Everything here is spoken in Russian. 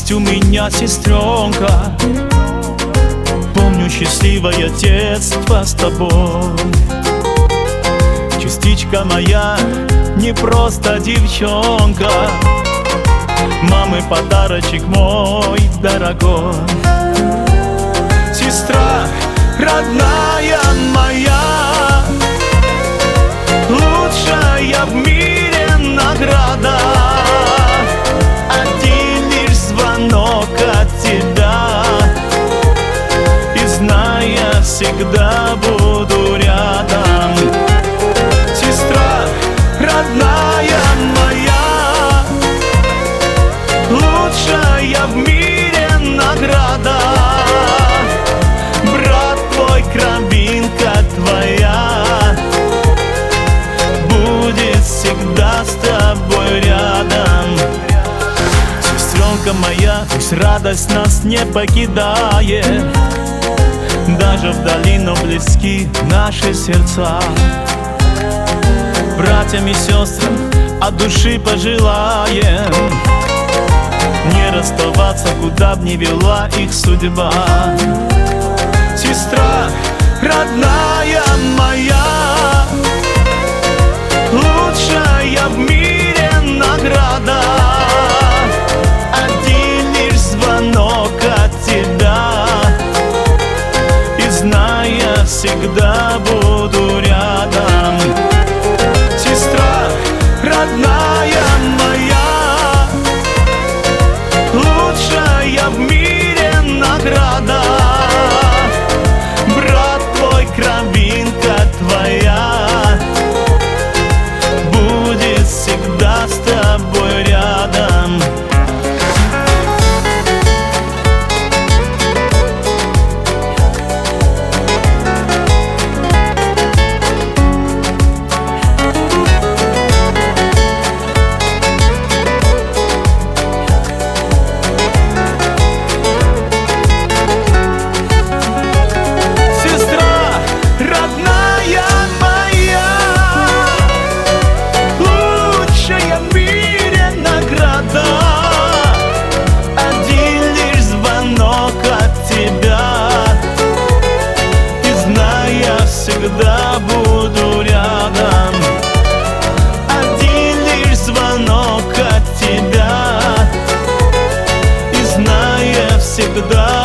Есть у меня сестренка, помню счастливое детство с тобой. Частичка моя, не просто девчонка, мамы подарочек мой дорогой. Сестра родная моя, лучшая в мире награда. Один лишь звонок от тебя, и зная, всегда буду рядом. Сестра родная моя, лучшая в мире награда. Брат твой, кровинка твоя, будет всегда с тобой рядом. Сестренка моя, пусть радость нас не покидает, даже вдали, но близки наши сердца. Братьям и сестрам от души пожелаем не расставаться, куда б ни вела их судьба. Сестра родная моя, лучшая в мире награда. Один лишь звонок от тебя, и зная, всегда буду рядом. Сестра родная моя, лучшая в мире награда. Брат твой, кровинка твоя, будет всегда с тобой рядом. Всегда буду рядом. Один лишь звонок от тебя, и зная, всегда